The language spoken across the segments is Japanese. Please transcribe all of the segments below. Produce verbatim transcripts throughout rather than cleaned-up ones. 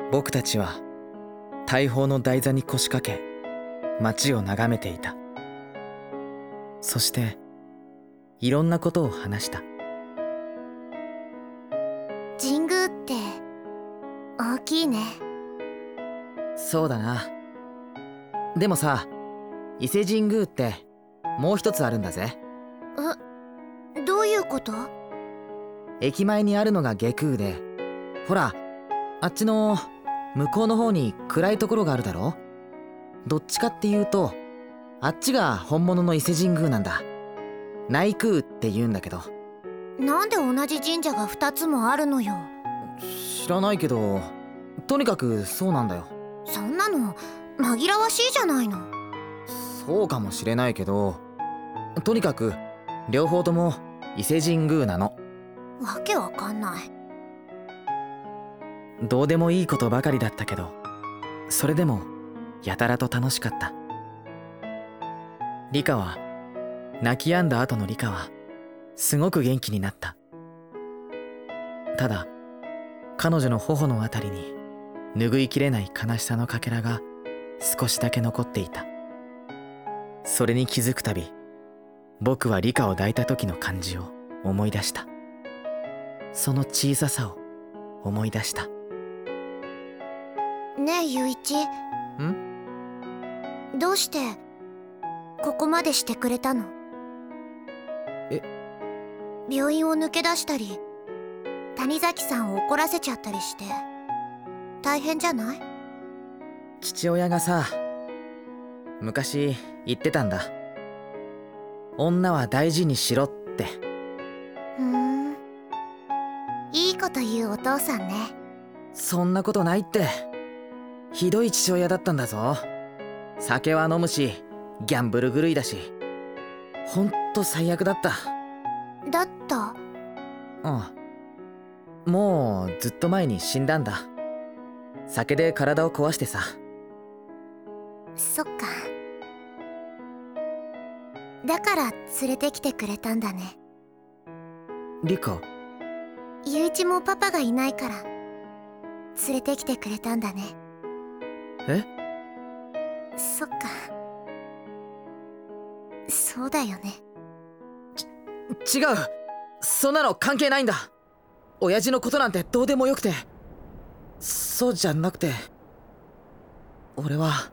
僕たちは大砲の台座に腰掛け街を眺めていた。そしていろんなことを話した。 神宮って大きいね。 そうだな。でもさ、伊勢神宮ってもう一つあるんだぜ。 え、どういうこと？ 駅前にあるのが外宮で、ほらあっちの向こうの方に暗いところがあるだろ。どっちかっていうとあっちが本物の伊勢神宮なんだ。内宮って言うんだけど。 なんで同じ神社がふたつもあるのよ。 知らないけど、とにかくそうなんだよ。 そんなの紛らわしいじゃないの。 そうかもしれないけど、とにかく両方とも伊勢神宮なの。 わけわかんない。 どうでもいいことばかりだったけど、それでもやたらと楽しかった。リカは泣き止んだ後のリカはすごく元気になった。ただ彼女の頬のあたりに拭いきれない悲しさのかけらが少しだけ残っていた。それに気づくたび、僕はリカを抱いた時の感じを思い出した。その小ささを思い出した。 ねえゆういち、 ん？ どうしてここまでしてくれたの？ え？ 病院を抜け出したり谷崎さんを怒らせちゃったりして大変じゃない？ 父親がさ、昔言ってたんだ。女は大事にしろって。 ふーん、いいこと言うお父さんね。 そんなことないって。ひどい父親だったんだぞ。酒は飲むしギャンブル狂いだし、ほんと最悪だった。 だった？ うん、もうずっと前に死んだんだ。酒で体を壊してさ。 そっか。だから連れてきてくれたんだね。 リカ？ ゆういちもパパがいないから連れてきてくれたんだね。 え？ そっか、そうだよね。 ち違う、そんなの関係ないんだ。親父のことなんてどうでもよくて。そうじゃなくて、俺は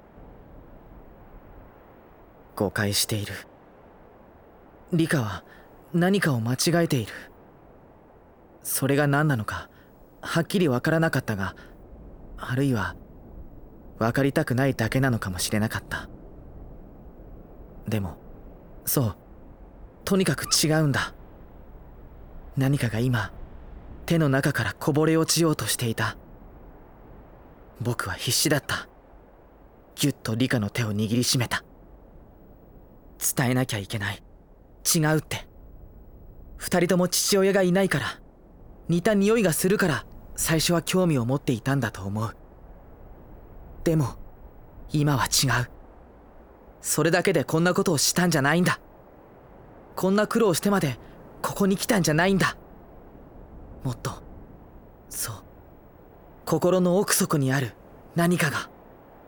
誤解している。リカは何かを間違えている。それが何なのかはっきりわからなかったが、あるいは分かりたくないだけなのかもしれなかった。でもそう、とにかく違うんだ。何かが今手の中からこぼれ落ちようとしていた。僕は必死だった。ぎゅっとリカの手を握りしめた。伝えなきゃいけない、違うって。二人とも父親がいないから、似た匂いがするから最初は興味を持っていたんだと思う。でも今は違う。それだけでこんなことをしたんじゃないんだ。こんな苦労してまでここに来たんじゃないんだ。もっと、そう、心の奥底にある何かが。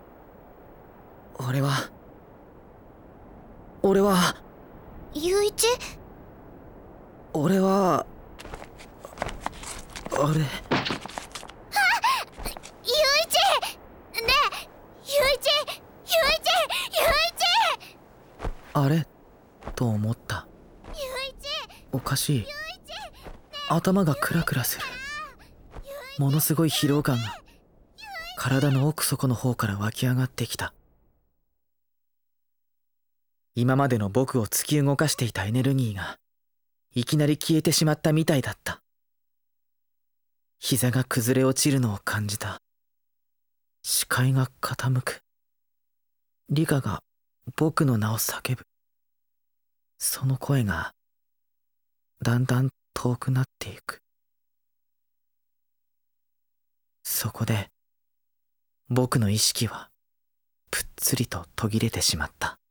俺は俺はゆういち？ 俺はあれ。 ゆういち！ねえ、ゆういち！ゆういち！ゆういち！ あれと思った。 ゆういち！ おかしい。 ゆういち！ 頭がクラクラする。ものすごい疲労感が体の奥底の方から湧き上がってきた。今までの僕を突き動かしていたエネルギーがいきなり消えてしまったみたいだった。膝が崩れ落ちるのを感じた。視界が傾く。リカが僕の名を叫ぶ。その声がだんだん遠くなっていく。そこで僕の意識はぷっつりと途切れてしまった。